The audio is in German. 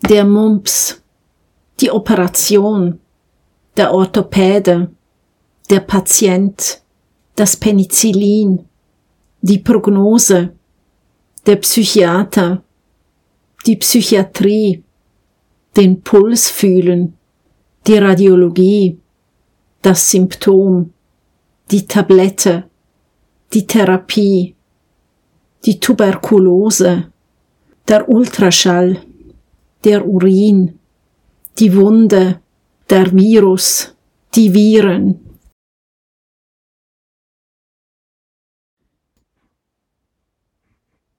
der Mumps, die Operation, der Orthopäde, der Patient, das Penicillin, die Prognose, der Psychiater, die Psychiatrie, den Puls fühlen, die Radiologie, das Symptom, die Tablette, die Therapie, die Tuberkulose, der Ultraschall, der Urin, die Wunde, der Virus, die Viren,